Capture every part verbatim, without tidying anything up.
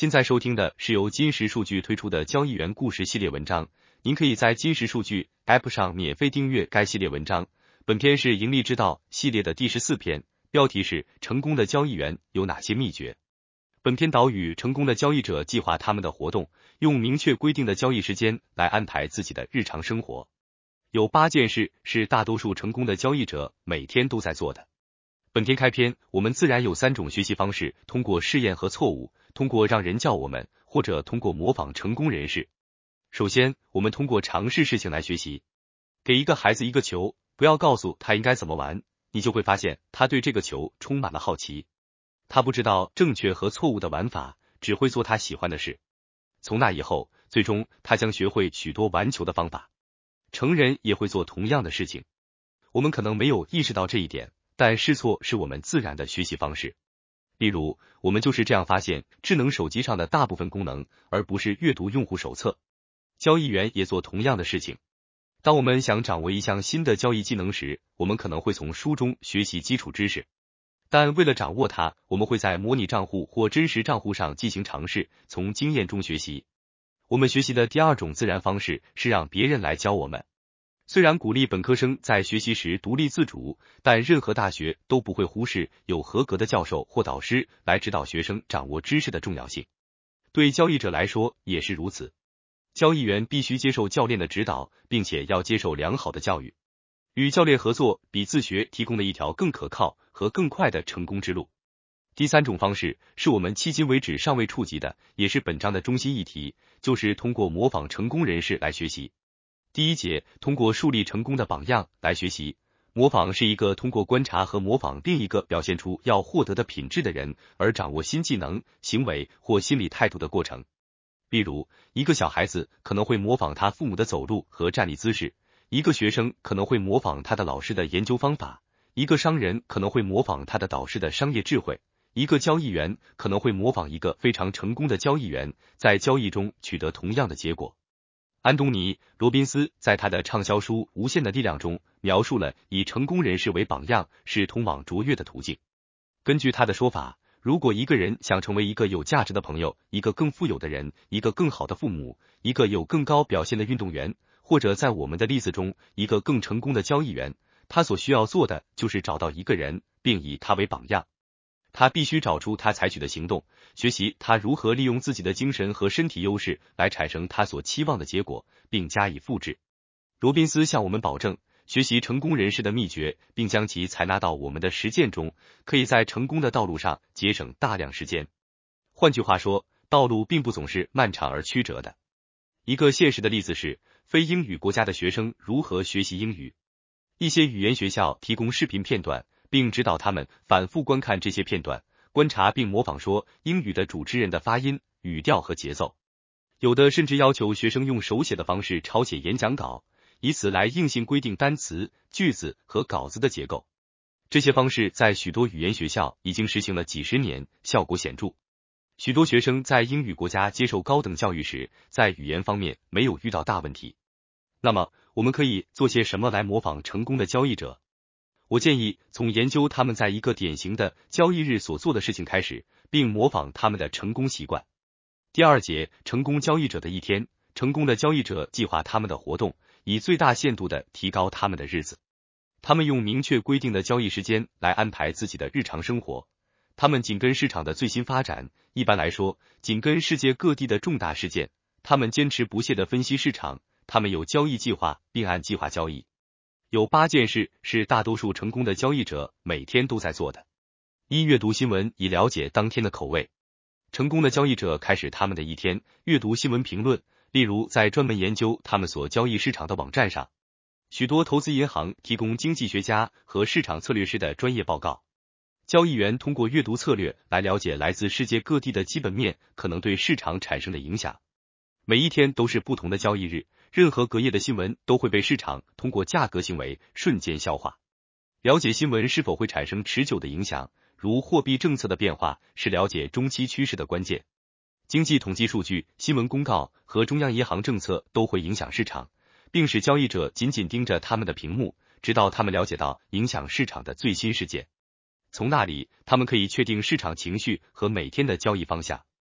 现在收听的是由金石数据推出的交易员故事系列文章，您可以在金石数据 App 上免费订阅该系列文章。本篇是盈利之道系列的第十四篇，标题是成功的交易员有哪些秘诀。本篇导语：成功的交易者计划他们的活动，用明确规定的交易时间来安排自己的日常生活。有八件事是大多数成功的交易者每天都在做的。本篇开篇，我们自然有三种学习方式：通过试验和错误，通过让人教我们，或者通过模仿成功人士。首先，我们通过尝试事情来学习。给一个孩子一个球，不要告诉他应该怎么玩，你就会发现他对这个球充满了好奇。他不知道正确和错误的玩法，只会做他喜欢的事。从那以后，最终他将学会许多玩球的方法。成人也会做同样的事情。我们可能没有意识到这一点，但试错是我们自然的学习方式。例如，我们就是这样发现智能手机上的大部分功能，而不是阅读用户手册。交易员也做同样的事情。当我们想掌握一项新的交易技能时，我们可能会从书中学习基础知识。但为了掌握它，我们会在模拟账户或真实账户上进行尝试，从经验中学习。我们学习的第二种自然方式是让别人来教我们。虽然鼓励本科生在学习时独立自主，但任何大学都不会忽视有合格的教授或导师来指导学生掌握知识的重要性。对交易者来说也是如此。交易员必须接受教练的指导，并且要接受良好的教育。与教练合作比自学提供了一条更可靠和更快的成功之路。第三种方式是我们迄今为止尚未触及的，也是本章的中心议题，就是通过模仿成功人士来学习。第一节，通过树立成功的榜样来学习。模仿是一个通过观察和模仿另一个表现出要获得的品质的人而掌握新技能、行为或心理态度的过程。例如，一个小孩子可能会模仿他父母的走路和站立姿势，一个学生可能会模仿他的老师的研究方法，一个商人可能会模仿他的导师的商业智慧，一个交易员可能会模仿一个非常成功的交易员，在交易中取得同样的结果。安东尼·罗宾斯在他的畅销书《无限的力量》中描述了以成功人士为榜样是通往卓越的途径。根据他的说法，如果一个人想成为一个有价值的朋友，一个更富有的人，一个更好的父母，一个有更高表现的运动员，或者在我们的例子中，一个更成功的交易员，他所需要做的就是找到一个人，并以他为榜样。他必须找出他采取的行动，学习他如何利用自己的精神和身体优势来产生他所期望的结果，并加以复制。罗宾斯向我们保证，学习成功人士的秘诀，并将其采纳到我们的实践中，可以在成功的道路上节省大量时间。换句话说，道路并不总是漫长而曲折的。一个现实的例子是，非英语国家的学生如何学习英语。一些语言学校提供视频片段，并指导他们反复观看这些片段，观察并模仿说英语的主持人的发音、语调和节奏。有的甚至要求学生用手写的方式抄写演讲稿，以此来硬性规定单词、句子和稿子的结构。这些方式在许多语言学校已经实行了几十年，效果显著。许多学生在英语国家接受高等教育时，在语言方面没有遇到大问题。那么，我们可以做些什么来模仿成功的交易者？我建议从研究他们在一个典型的交易日所做的事情开始，并模仿他们的成功习惯。第二节，成功交易者的一天。成功的交易者计划他们的活动，以最大限度地提高他们的日子。他们用明确规定的交易时间来安排自己的日常生活。他们紧跟市场的最新发展，一般来说，紧跟世界各地的重大事件。他们坚持不懈地分析市场，他们有交易计划，并按计划交易。有八件事是大多数成功的交易者每天都在做的。一、阅读新闻以了解当天的口味。成功的交易者开始他们的一天，阅读新闻评论，例如在专门研究他们所交易市场的网站上。许多投资银行提供经济学家和市场策略师的专业报告。交易员通过阅读策略来了解来自世界各地的基本面可能对市场产生的影响。每一天都是不同的交易日，任何隔夜的新闻都会被市场通过价格行为瞬间消化。了解新闻是否会产生持久的影响，如货币政策的变化，是了解中期趋势的关键。经济统计数据、新闻公告和中央银行政策都会影响市场，并使交易者紧紧盯着他们的屏幕，直到他们了解到影响市场的最新事件。从那里，他们可以确定市场情绪和每天的交易方向。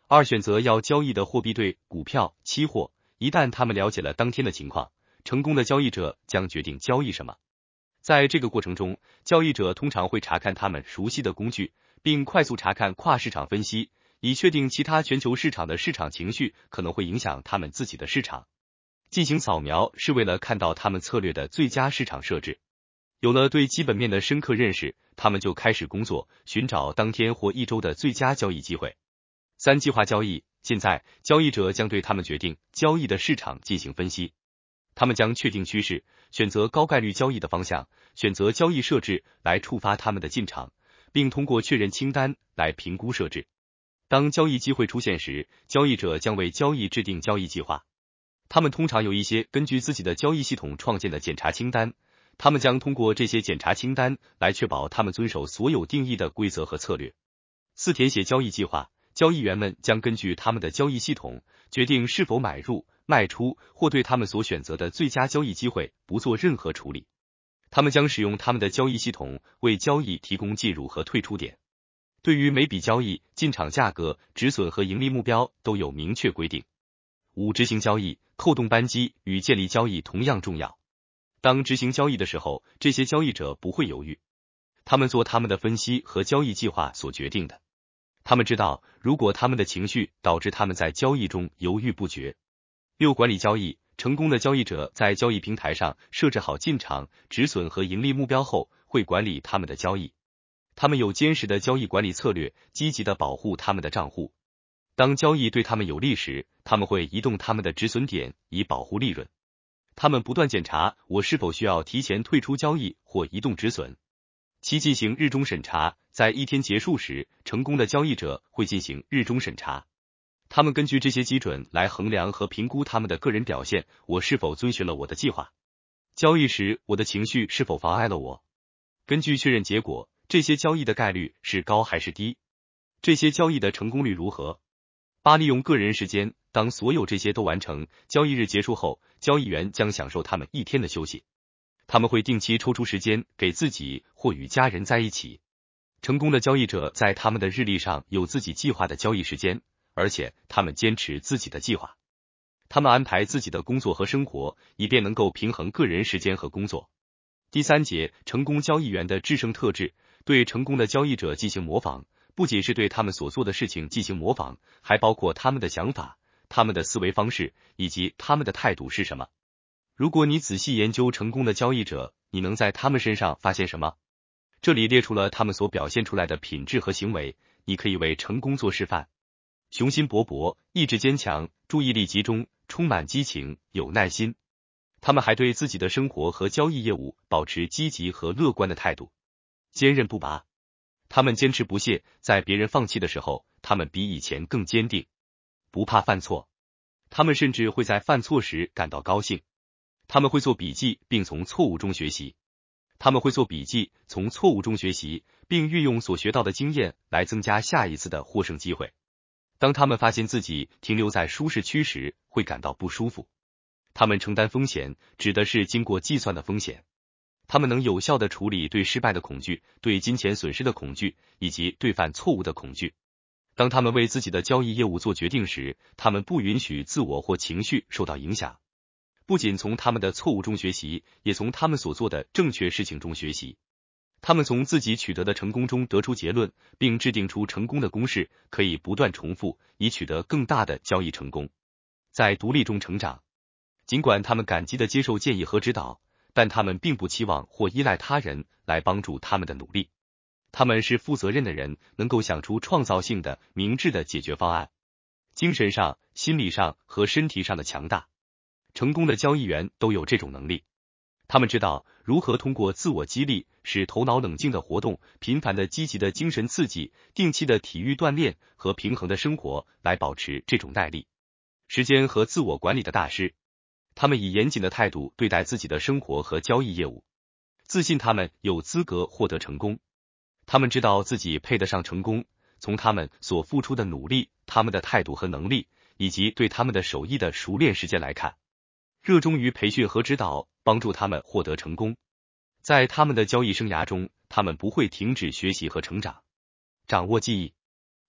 二、选择要交易的货币对股票、期货。一旦他们了解了当天的情况，成功的交易者将决定交易什么。在这个过程中，交易者通常会查看他们熟悉的工具，并快速查看跨市场分析，以确定其他全球市场的市场情绪可能会影响他们自己的市场。进行扫描是为了看到他们策略的最佳市场设置。有了对基本面的深刻认识，他们就开始工作，寻找当天或一周的最佳交易机会。三、计划交易。现在，交易者将对他们决定交易的市场进行分析。他们将确定趋势，选择高概率交易的方向，选择交易设置来触发他们的进场，并通过确认清单来评估设置。当交易机会出现时，交易者将为交易制定交易计划。他们通常有一些根据自己的交易系统创建的检查清单，他们将通过这些检查清单来确保他们遵守所有定义的规则和策略。四、填写交易计划。交易员们将根据他们的交易系统决定是否买入、卖出，或对他们所选择的最佳交易机会不做任何处理。他们将使用他们的交易系统为交易提供进入和退出点。对于每笔交易，进场价格、止损和盈利目标都有明确规定。五、执行交易。扣动扳机与建立交易同样重要。当执行交易的时候，这些交易者不会犹豫，他们做他们的分析和交易计划所决定的。他们知道，如果他们的情绪导致他们在交易中犹豫不决。六、管理交易。成功的交易者在交易平台上设置好进场、止损和盈利目标后，会管理他们的交易。他们有坚实的交易管理策略，积极的保护他们的账户。当交易对他们有利时，他们会移动他们的止损点以保护利润。他们不断检查我是否需要提前退出交易或移动止损。七、进行日中审查。在一天结束时，成功的交易者会进行日中审查。他们根据这些基准来衡量和评估他们的个人表现，我是否遵循了我的计划。交易时，我的情绪是否妨碍了我？根据确认结果，这些交易的概率是高还是低？这些交易的成功率如何？八、利用个人时间。当所有这些都完成，交易日结束后，交易员将享受他们一天的休息。他们会定期抽出时间给自己或与家人在一起。成功的交易者在他们的日历上有自己计划的交易时间，而且他们坚持自己的计划。他们安排自己的工作和生活，以便能够平衡个人时间和工作。第三节，成功交易员的制胜特质。对成功的交易者进行模仿，不仅是对他们所做的事情进行模仿，还包括他们的想法、他们的思维方式以及他们的态度是什么。如果你仔细研究成功的交易者，你能在他们身上发现什么？这里列出了他们所表现出来的品质和行为，你可以为成功做示范。雄心勃勃，意志坚强，注意力集中，充满激情，有耐心。他们还对自己的生活和交易业务保持积极和乐观的态度。坚韧不拔，他们坚持不懈，在别人放弃的时候，他们比以前更坚定。不怕犯错，他们甚至会在犯错时感到高兴。他们会做笔记，并从错误中学习。他们会做笔记，从错误中学习，并运用所学到的经验来增加下一次的获胜机会。当他们发现自己停留在舒适区时，会感到不舒服。他们承担风险，指的是经过计算的风险。他们能有效地处理对失败的恐惧、对金钱损失的恐惧，以及对犯错误的恐惧。当他们为自己的交易业务做决定时，他们不允许自我或情绪受到影响。不仅从他们的错误中学习，也从他们所做的正确事情中学习。他们从自己取得的成功中得出结论，并制定出成功的公式，可以不断重复，以取得更大的交易成功。在独立中成长，尽管他们感激地接受建议和指导，但他们并不期望或依赖他人来帮助他们的努力。他们是负责任的人，能够想出创造性的、明智的解决方案。精神上、心理上和身体上的强大。成功的交易员都有这种能力。他们知道如何通过自我激励，使头脑冷静的活动、频繁的积极的精神刺激、定期的体育锻炼和平衡的生活来保持这种耐力。时间和自我管理的大师。他们以严谨的态度对待自己的生活和交易业务，自信他们有资格获得成功。他们知道自己配得上成功，从他们所付出的努力、他们的态度和能力，以及对他们的手艺的熟练时间来看。热衷于培训和指导，帮助他们获得成功。在他们的交易生涯中，他们不会停止学习和成长。掌握记忆。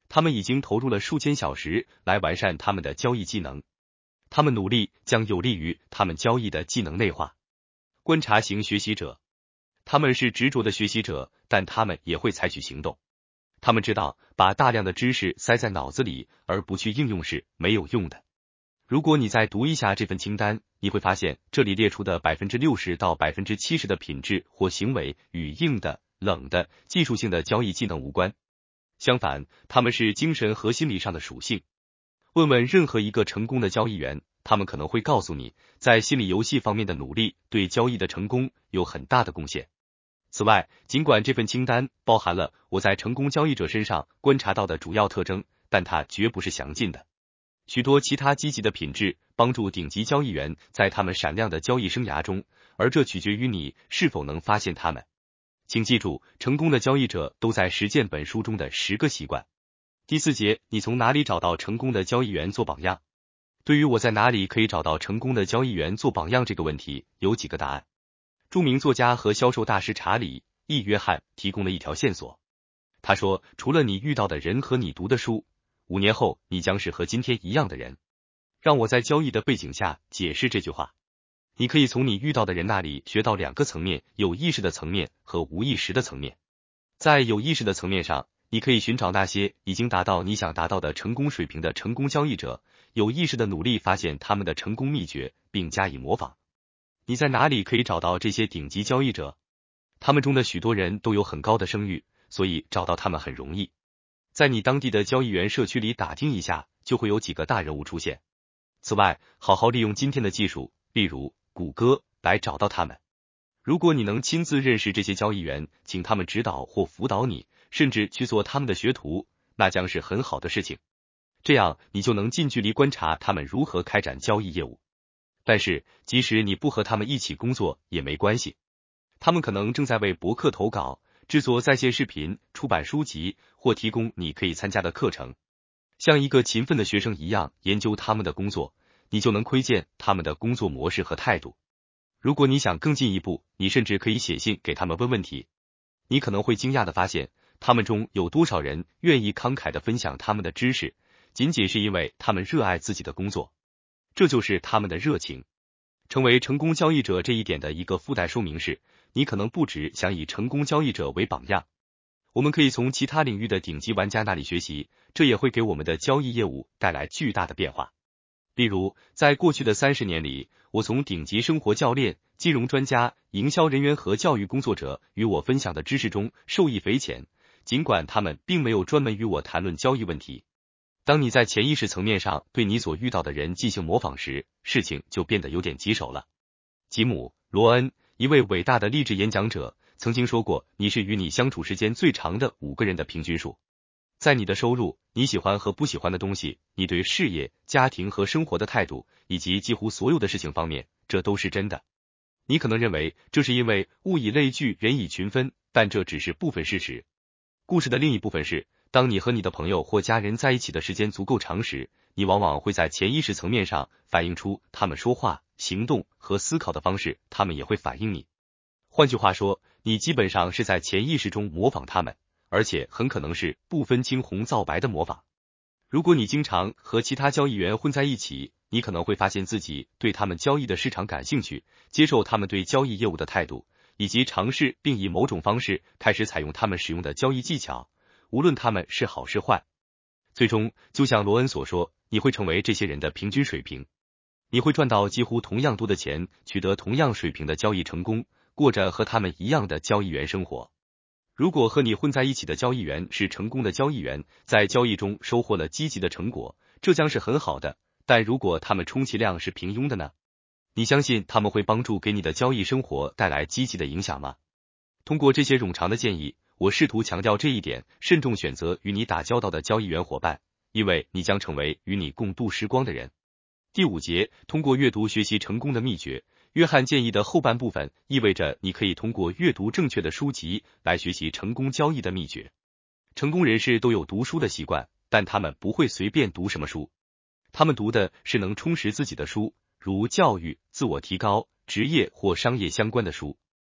他们已经投入了数千小时来完善他们的交易技能，他们努力将有利于他们交易的技能内化。观察型学习者，他们是执着的学习者，但他们也会采取行动。他们知道把大量的知识塞在脑子里而不去应用是没有用的。如果你再读一下这份清单，你会发现这里列出的 百分之六十 到 百分之七十 的品质或行为与硬的、冷的、技术性的交易技能无关。相反，他们是精神和心理上的属性。问问任何一个成功的交易员，他们可能会告诉你，在心理游戏方面的努力对交易的成功有很大的贡献。此外，尽管这份清单包含了我在成功交易者身上观察到的主要特征，但它绝不是详尽的。许多其他积极的品质帮助顶级交易员在他们闪亮的交易生涯中，而这取决于你是否能发现他们。请记住，成功的交易者都在实践本书中的十个习惯。第四节，你从哪里找到成功的交易员做榜样？对于我在哪里可以找到成功的交易员做榜样这个问题，有几个答案。著名作家和销售大师查理 ·E. 约翰提供了一条线索。他说，除了你遇到的人和你读的书，五年后你将是和今天一样的人。让我在交易的背景下解释这句话。你可以从你遇到的人那里学到两个层面，有意识的层面和无意识的层面。在有意识的层面上，你可以寻找那些已经达到你想达到的成功水平的成功交易者，有意识的努力发现他们的成功秘诀，并加以模仿。你在哪里可以找到这些顶级交易者？他们中的许多人都有很高的声誉，所以找到他们很容易。在你当地的交易员社区里打听一下，就会有几个大人物出现。此外，好好利用今天的技术，例如谷歌，来找到他们。如果你能亲自认识这些交易员，请他们指导或辅导你，甚至去做他们的学徒，那将是很好的事情。这样你就能近距离观察他们如何开展交易业务。但是，即使你不和他们一起工作也没关系，他们可能正在为博客投稿，制作在线视频、出版书籍或提供你可以参加的课程。像一个勤奋的学生一样研究他们的工作，你就能窥见他们的工作模式和态度。如果你想更进一步，你甚至可以写信给他们问问题。你可能会惊讶地发现，他们中有多少人愿意慷慨地分享他们的知识，仅仅是因为他们热爱自己的工作。这就是他们的热情。成为成功交易者这一点的一个附带说明是，你可能不只想以成功交易者为榜样。我们可以从其他领域的顶级玩家那里学习，这也会给我们的交易业务带来巨大的变化。例如，在过去的三十年里，我从顶级生活教练、金融专家、营销人员和教育工作者与我分享的知识中受益匪浅，尽管他们并没有专门与我谈论交易问题。当你在潜意识层面上对你所遇到的人进行模仿时，事情就变得有点棘手了。吉姆·罗恩，一位伟大的励志演讲者，曾经说过，你是与你相处时间最长的五个人的平均数。在你的收入、你喜欢和不喜欢的东西、你对事业、家庭和生活的态度，以及几乎所有的事情方面，这都是真的。你可能认为这是因为物以类聚，人以群分，但这只是部分事实。故事的另一部分是，当你和你的朋友或家人在一起的时间足够长时，你往往会在潜意识层面上反映出他们说话、行动和思考的方式，他们也会反映你。换句话说，你基本上是在潜意识中模仿他们，而且很可能是不分青红皂白的模仿。如果你经常和其他交易员混在一起，你可能会发现自己对他们交易的市场感兴趣，接受他们对交易业务的态度，以及尝试并以某种方式开始采用他们使用的交易技巧，无论他们是好是坏。最终，就像罗恩所说，你会成为这些人的平均水平。你会赚到几乎同样多的钱，取得同样水平的交易成功，过着和他们一样的交易员生活。如果和你混在一起的交易员是成功的交易员，在交易中收获了积极的成果，这将是很好的。但如果他们充其量是平庸的呢？你相信他们会帮助给你的交易生活带来积极的影响吗？通过这些冗长的建议，我试图强调这一点：慎重选择与你打交道的交易员伙伴，因为你将成为与你共度时光的人。第五节，通过阅读学习成功的秘诀。约翰建议的后半部分意味着你可以通过阅读正确的书籍来学习成功交易的秘诀。成功人士都有读书的习惯，但他们不会随便读什么书。他们读的是能充实自己的书，如教育、自我提高、职业或商业相关的书。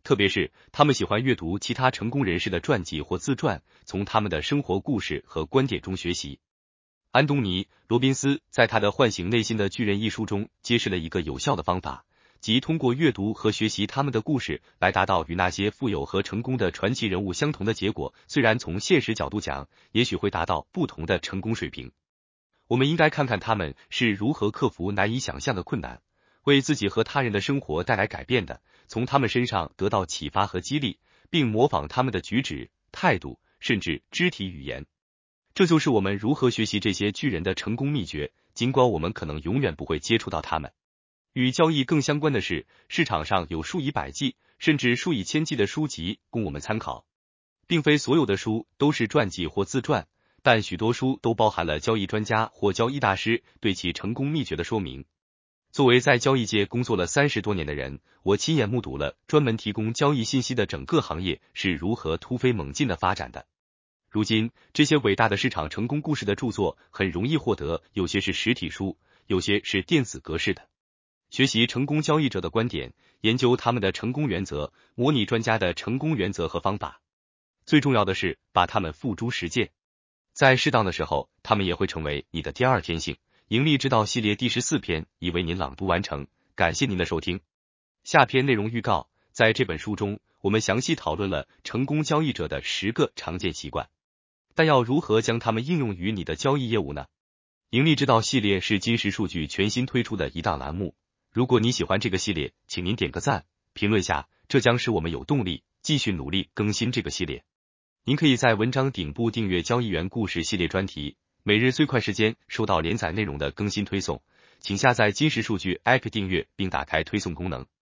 特别是他们喜欢阅读其他成功人士的传记或自传，从他们的生活故事和观点中学习。安东尼·罗宾斯在他的《唤醒内心的巨人》一书中揭示了一个有效的方法，即通过阅读和学习他们的故事来达到与那些富有和成功的传奇人物相同的结果，虽然从现实角度讲，也许会达到不同的成功水平。我们应该看看他们是如何克服难以想象的困难，为自己和他人的生活带来改变的，从他们身上得到启发和激励，并模仿他们的举止、态度，甚至肢体语言。这就是我们如何学习这些巨人的成功秘诀，尽管我们可能永远不会接触到他们。与交易更相关的是，市场上有数以百计，甚至数以千计的书籍供我们参考。并非所有的书都是传记或自传，但许多书都包含了交易专家或交易大师对其成功秘诀的说明。作为在交易界工作了三十多年的人，我亲眼目睹了专门提供交易信息的整个行业是如何突飞猛进的发展的。如今，这些伟大的市场成功故事的著作很容易获得，有些是实体书，有些是电子格式的。学习成功交易者的观点，研究他们的成功原则，模拟专家的成功原则和方法。最重要的是，把它们付诸实践。在适当的时候，他们也会成为你的第二天性。盈利之道系列第十四篇已为您朗读完成，感谢您的收听。下篇内容预告，在这本书中，我们详细讨论了成功交易者的十个常见习惯。但要如何将它们应用于你的交易业务呢？盈利之道系列是金石数据全新推出的一档栏目。如果你喜欢这个系列，请您点个赞，评论下，这将使我们有动力继续努力更新这个系列。您可以在文章顶部订阅交易员故事系列专题，每日最快时间收到连载内容的更新推送。请下载金石数据 A P P 订阅并打开推送功能。